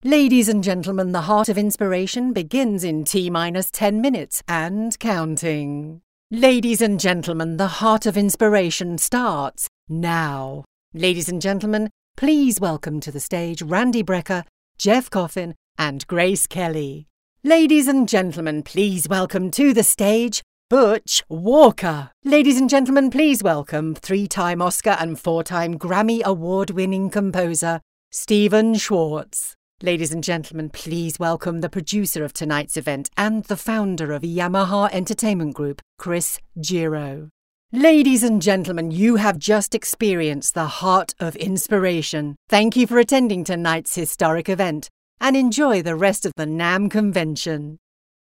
Ladies and gentlemen, the Heart of Inspiration begins in T-minus 10 minutes and counting. Ladies and gentlemen, the Heart of Inspiration starts now. Ladies and gentlemen, please welcome to the stage Randy Brecker, Jeff Coffin, and Grace Kelly. Ladies and gentlemen, please welcome to the stage Butch Walker. Ladies and gentlemen, please welcome 3-time Oscar and 4-time Grammy Award-winning composer Stephen Schwartz. Ladies and gentlemen, please welcome the producer of tonight's event and the founder of Yamaha Entertainment Group, Chris Giro. Ladies and gentlemen, you have just experienced the Heart of Inspiration. Thank you for attending tonight's historic event and enjoy the rest of the NAMM convention.